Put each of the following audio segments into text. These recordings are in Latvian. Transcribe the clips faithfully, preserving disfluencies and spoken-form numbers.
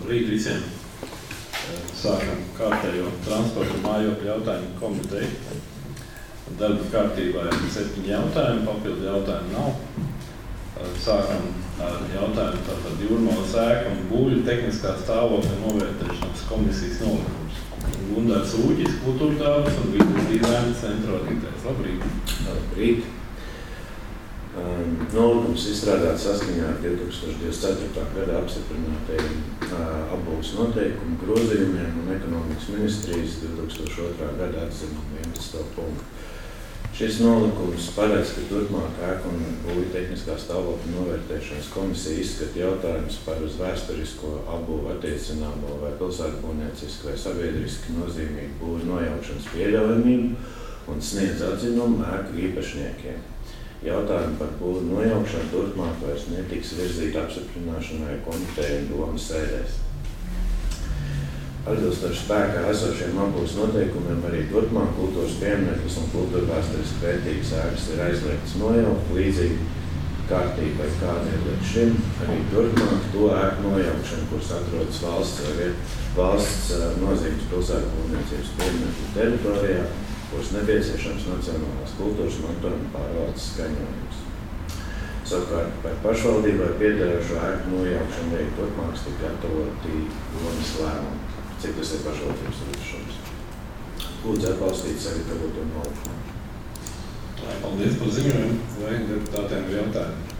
Labrīt visiem. Sākam kārtējo transporta mājokļu jautājumu komiteju. Darba kārtībā ir septiņi jautājumi, papildu jautājumu nav. Sākam ar jautājumu tātad Jūrmalas ēka un būļu tehniskā stāvokļa novērtēšanas komisijas nolikums. Gundars Ūķis, kultūrdāvis un vidas dizaina centra vadītājs. Labrīt. Labrīt. Um, nolikums izstrādāts saskaņā ar divi tūkstoši divdesmit ceturtā gada apstiprinātajiem uh, apbūves noteikumu grozījumiem un ekonomikas ministrijas divi tūkstoši otrā gada atzinumu vienpadsmito punktu. Šis nolikums paredz, ka turpmāk ēku un būvju tehniskā stāvokļa novērtēšanas komisija izskata jautājumus par uz vēsturisko apbūvu attiecināmo vai pilsētbūvnieciski vai sabiedriski nozīmīgu būvju nojaukšanas pieļaujamību un sniedz atzinumu ēku īpašniekiem. Jautājumi par būvju nojaukšanu turpmāk vairs netiks virzīti apstiprināšanai komiteju un domas sēdēs. Atbilstoši spēkā esošiem apbūves noteikumiem arī turpmāk kultūras pieminekļus un kultūra vēsturiski vērtīgas ēkas ir aizliegtas nojaukt līdzīgi kārtībai, kāda ir līdz šim. Arī turpmāk to ēku nojaukšanu, kuras atrodas valsts vai valsts nozīmes pilsētbūvniecības pieminekļu teritorijā, kuras nepieciešams nacionālās kultūras mantojuma pārvaldes skaņojums. Savukārt par pašvaldībai piederēšo ēku nojaukšanu veikt turpmāk tik gatavoti domas lēmumu. Cik tas ir pašvaldības lūdzšanas. Lūdzu atbalstīt sagatavoto nolikumu. Paldies par ziņojumu. Vai deputātiem ir jautājumi?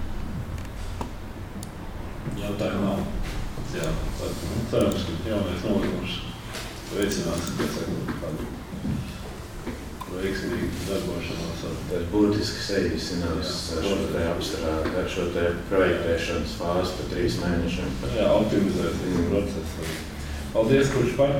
Jautājumu nav. Jā, tad nu, cerams, ka jaunais nolikums veicinās, kas ir kādu veiksmīgi darbošanos. Tas būtiski saīsinās šo te apstrādi, ar šo te projektēšanas fāzi pa trīs mēnešiem. Jā, optimizēt visu procesu. Paldies, kurš par?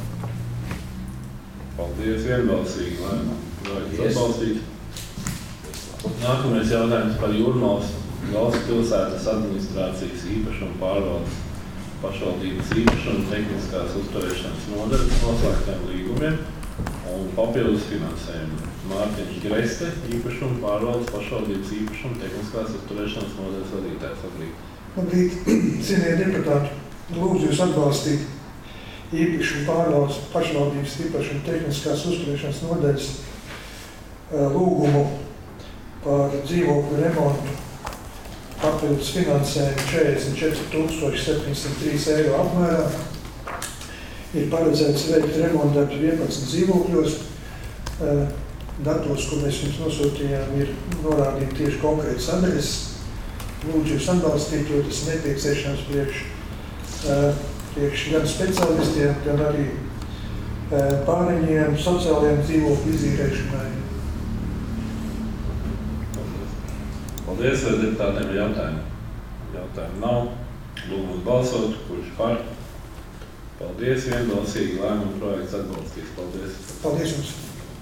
Paldies, vienbalsīgi, lai vajag atbalstīt. Nākamais jautājums par Jūrmalas valsts pilsētas administrācijas īpašumu pārvaldes pašvaldības īpašumu tehniskās uzturēšanas nodaļas noslēgtiem līgumiem un papildus finansējumu. Mārtiņš Greste, īpašumu pārvaldes pašvaldības īpašumu tehniskās uzturēšanas nodaļas vadītājs. Labrīt. Labrīt, cienījamie deputāti. Lūdzu jūs atbalstīt īpašumu pārvaldes pašvaldības īpašumu tehniskās uzturēšanas nodaļas lūgumu par dzīvokļu remontu papildus finansējumu četrdesmit četri tūkstoši septiņsimt trīs eiro apmērā. Ir paredzēts veikt remontdarbus vienpadsmit dzīvokļos. Datos, ko mēs jums nosūtījām, ir norādīti tieši konkrētas adreses. Lūdzu jūs atbalstīt, jo tas nepieciešams priekš, priekš gan speciālistiem, gan arī pārējiem sociālajiem dzīvokļu izīrēšanai. Paldies, vai deputātiem ir jautājumi? Jautājumi nav. Lūgums balsot, kurš par? Paldies, vienbalsīgi lēmumu projekts atbalstīs. Paldies. Paldies jums.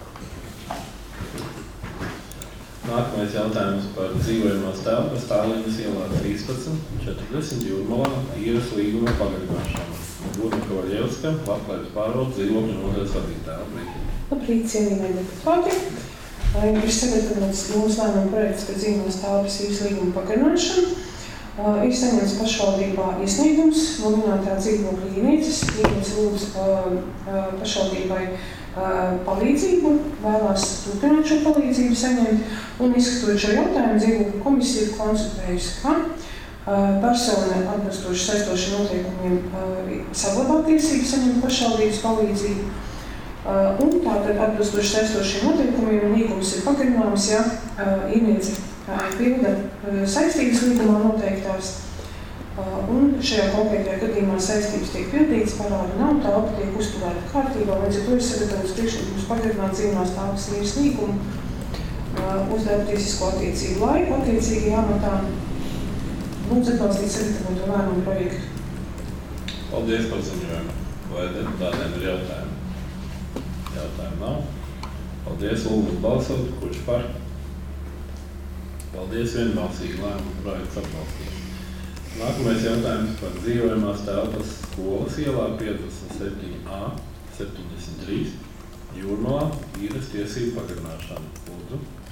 Nākamais jautājums par dzīvojamās telpas Tālīnas ielā trīspadsmit četrdesmit Jūrmalā īres līguma pagarināšanu. Guna Kovaļevska, Labklājības pārvaldes dzīvokļu nodaļas vadītāja. Labrīt. Labrīt, cienījamie deputāti. Ir sagatavots mūsu lēmuma projekts par dzīvojamās telpas īres līguma pagarināšanu. Uh, ir saņemts pašvaldībā iesniegums no minētā dzīvokļa īrnieces. Īrniece lūdz uh, uh, pašvaldībai uh, palīdzību, vēlās turpināt šo palīdzību saņemt. Un izskatot šo jautājumu, dzīvokļu komisija ir konstatējusi, ka uh, persona atbilstoši saistošiem noteikumiem uh, saglabā tiesību saņemt pašvaldības palīdzību. Uh, un tātad atbilstoši saistošiem noteikumiem līgums ir pagarināms, ja uh, īrniece pilda saistības līgumā noteiktās, un šajā konkrētajā gadījumā saistības tiek pildītas, parāda nav, telpa tiek uzturēta kārtībā, līdz ar to ir sagatavots priekšlikums pagarināt dzīvojamās telpas īres līgumu uz darba tiesisko attiecību laiku attiecīgajā amatā. Lūdzu atbalstīt sagatavoto lēmumu projektu. Paldies par ziņojumu. Vai deputātiem ir jautājumi? Jautājumi nav. Paldies, lūgums balsot, kurš par? Paldies, vienbalsīgi lēmumu projekts atbalstīt. Nākamais jautājums par dzīvojamās telpas skolas ielā piecdesmit septiņi A septiņdesmit trīs Jūrmalā īres tiesību pagarināšanu. Lūdzu.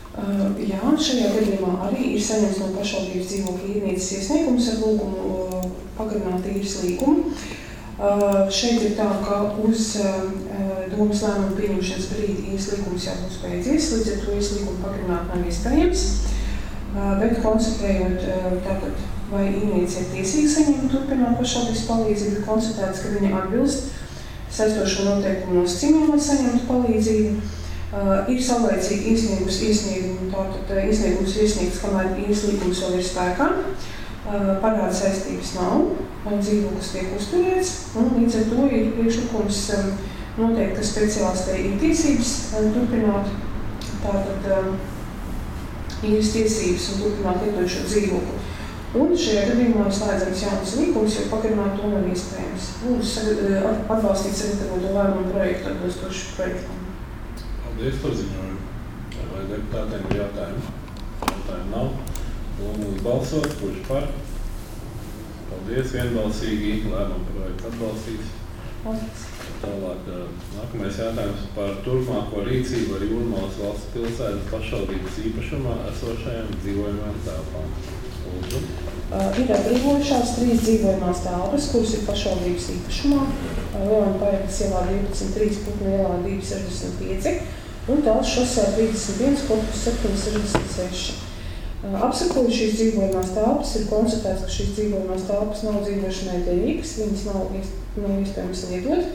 Uh, jā, šajā gadījumā arī ir saņemts no pašvaldības dzīvokļa īrnieces iesniegums ar lūgumu uh, pagarināt īres līgumu. Uh, šeit ir tā, ka uz uh, domas lēmumu pieņemšanas brīdi īres līgums jau būs beidzies, līdz ar to īres līgumu pagarināt nav iespējams. Uh, bet konstatējot uh, tātad, vai īrniece ir tiesīga saņemt turpināt pašvaldības palīdzību, konstatēts, ka viņa atbilst saistošo noteikumu nosacījumiem, lai saņemtu palīdzību. Uh, ir saulēcīgi iesniegus iesniegumu, tātad uh, iesniegums ir iesniegts, kamēr īres līgums vēl ir spēkā. Uh, parāda saistības nav, un dzīvoklis tiek uzturēts, un līdz ar to ir priekšlikums um, noteikti, ka speciālistei ir tiesības um, turpināt tātad um, īres tiesības un turpināt lietot šo dzīvokli. Un šajā gadījumā ir slēdzams jaunas līgums, jo pagarināt to nav iespējams. Lūdzu, atbalstīt sagatavoto lēmumu projektu atbilstoši projektam. Paldies par ziņojumu. Vai deputātiem ir jautājumi? Jautājumu nav. Lūdzu balsot, kurš par? Paldies, vienbalsīgi lēmumu projektu atbalstīts. Paldies. Tālāk, nākamais jautājums par turpmāko rīcību ar Jūrmalas valsts pilsētas pašvaldības īpašumā esošajām dzīvojumām telpām. Lūdzu. Uh, ir atbrīvojušās trīs dzīvojumās telpas, kuras ir pašvaldības īpašumā. Uh, Leona Pajakas ielā divpadsmit trīs, Putnu ielā divi sešdesmit pieci un Tāls šosē trīsdesmit viens, korpus septiņi sešdesmit seši. Uh, apsakot šīs dzīvojumās telpas, ir konstatēts, ka šīs dzīvojumās telpas nav dzīvošanai derīgas, viņas nav, nav iespējams lietot.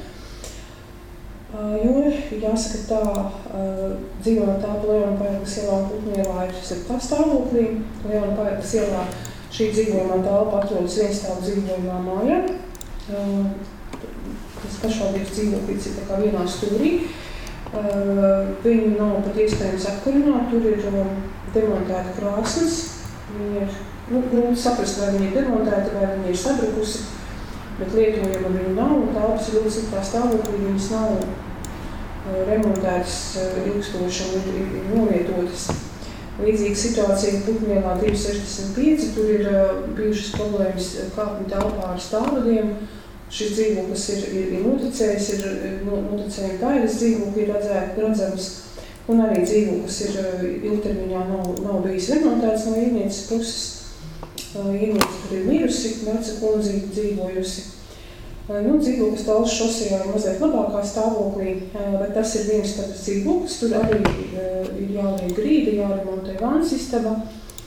Uh, jo, jāsaka tā, uh, dzīvojumā telpa Leona Pajakas ielā un Putnu ielā ir sliktā stāvoklī. Leona Pajakas ielā šī dzīvojumā telpa atrodas vienstāvu dzīvojumā mājā. Uh, tas pašvaldības dzīvoklis ir tā kā vienā stūrī. Uh, viņu nav pat iespējams atkurināt, tur ir uh, demontēta krāsnes. Viņi ir, nu, grūti saprast, vai viņi ir demontēta, vai viņi ir sabrukusi, bet lietojama viņu nav, un telpas ir ļoti sliktā stāvoklī, viņas nav uh, remontētas uh, ilgstoši un ir, ir nolietotas. Līdzīga situācija Putnu ielā divi sešdesmit pieci, tur ir uh, bijušas problēmas kāpņu telpā ar stāvvadiem. Šis dzīvoklis ir, ir, ir noticējis, ir noticējumi gaidas dzīvokļi ir redzams, un arī dzīvoklis ir ilgtermiņā nav, nav bijis remontēts no īrnieces puses. Īrniece, kur ir mirusi, veca kundze dzīvojusi. Nu, dzīvoklis Tāls šosejā ir mazliet labākā stāvoklī, bet tas ir viens tāds dzīvoklis, tur arī ir jāliek grīda, jāremontē vannas istaba.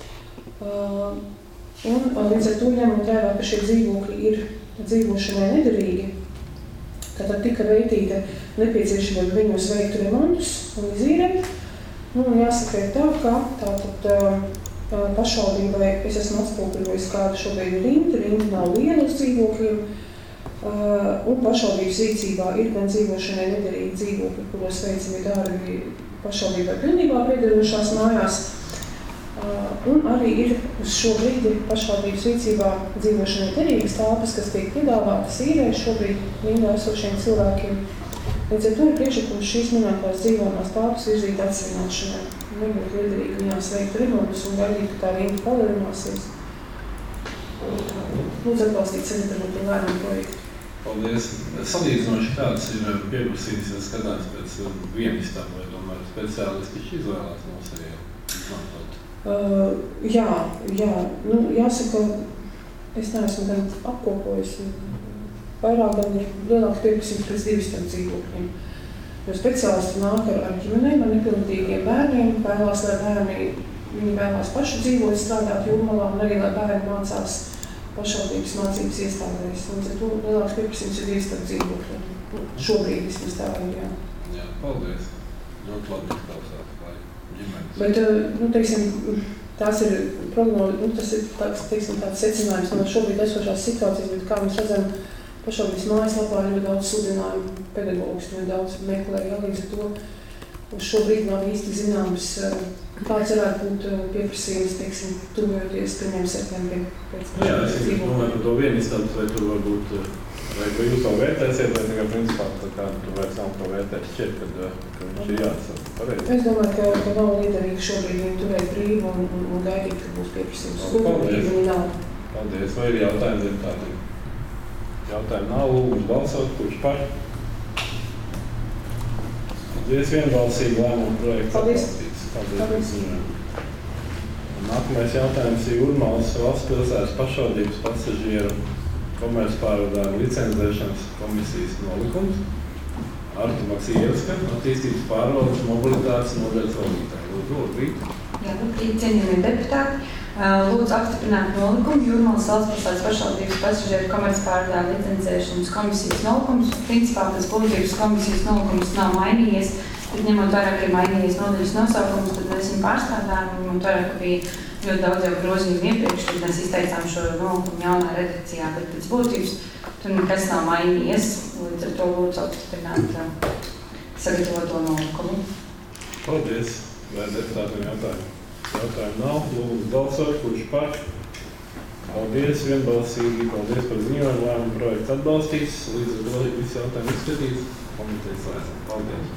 Un līdz ar to ņemot vērā, ka šie dzīvokļi ir dzīvošanai nederīgi, tad tika veitīta nepieciešamība viņos veikt remontus un izīrēt. Nu, jāsaka ir tā, ka tātad pašvaldībai es esmu atspoguļojis, kāda šobrīd ir rinda. Rinda nav liela uz dzīvokļiem, un pašvaldības rīcībā ir gan dzīvošanai nederīgi dzīvokļi, kuros veicami darbi pašvaldībai pilnībā piederošās mājās. Uh, un arī ir uz šo brīdi pašvaldības rīcībā dzīvošanai derīgas telpas, kas tiek piedāvātas īrē šobrīd rindā esošiem cilvēkiem. Līdz ar to ir priekšlikums šīs minētās dzīvojumās telpas virzīt atsevināšanai. Nebūtu liederīgi viņās veikt remontus un gaidīt, ka tā rinda palielināsies. Lūdzu atbalstīt sagatavotu lēmumu projektu. Paldies. Salīdzinoši kāds ir pieprasījis, ja skatās pēc vienistabu, vai tomēr speciālisti izvēlās no sevi izmantot? Uh, jā, jā. Nu, jāsaka, es neesmu gan apkopojis. Vairāk gan ir lielāks pieprasījums pēc divistam dzīvokļiem. Jo speciālisti nāk ar, ar ģimenēm, ar nepilngadīgiem bērniem, vēlās, lai bērni, viņi vēlās paši dzīvot, strādāt Jūrmalā, un arī, lai bērni mācās pašvaldības mācības iestādēs. Līdz ar to lielāks pieprasījums ir divistam dzīvokļiem. Šobrīd vismaz tā ir, jā. Jā, paldies. Ļoti labi izklausās, lai ģimenes. Bet, nu, teiksim, tās ir prognozi, nu, tas ir tāds, teiksim, tāds secinājums no šobrīd esošās situācijas, bet kā mēs redzam, pašvaldības mājaslapā ļoti daudz sludinājumu pedagogus, ļoti daudz meklē, jā, līdz ar to uz šobrīd nav īsti zināms, kāds varētu būt pieprasījums, teiksim, tuvojoties pirmajam septembrim. Jā, es domāju par to vienistabas, vai tur varbūt, vai, vai jūs to vērtēsiet, vai tikai principā tā kā tu vairs nav to vērtēt šķiet, kad, kad viņš ir jāatsaka pareizi. Es domāju, ka, ka nav liederīgi šobrīd viņu turēt brīvu un, un, un gaidīt, ka būs pieprasījums. Paldies. Viņi nav. Paldies. Vai ir jautājumi deputātiem? Jautājumi nav, lūdzu balsot, kurš par? Paldies, vienbalsīgi lēmumu projekts atbalstīts. Paldies par ziņojumu. Nākamais jautājums ir Jūrmalas valsts pilsētas pašvaldības pasažieru komercpārvadājumu licencēšanas komisijas nolikums. Arta Maksievska, attīstības pārvaldes mobilitātes nodaļas vadītāja. Lūdzu, Rīta. Jā, labdien, cienījamie deputāti. Lūdzu apstiprināt nolikumu Jūrmalas valsts pilsētas pašvaldības pasažieru komercpārvadājumu licencēšanas komisijas nolikums. Principā pēc būtības komisijas nolikums nav mainījies, bet ņemot vērā, ka ir mainījies nodaļas nosaukums, tad mēs viņu pārstrādājam, ņemot vērā, ka bija ļoti daudz jau grozījumu iepriekš, tad mēs izteicām šo nolikumu jaunā redakcijā, bet pēc būtības tur nekas nav mainījies, līdz ar to lūdzu apstiprināt sagatavoto nolikumu. Paldies. Vai deputātiem jautājumu? Jautājumu nav. Lūdzu balsot, kurš par? Paldies, vienbalsīgi. Paldies par ziņojumu. Lēmumu projekts atbalstīts. Līdz ar to visu jautājumu izskatīts. Komitejas lēsam. Paldies.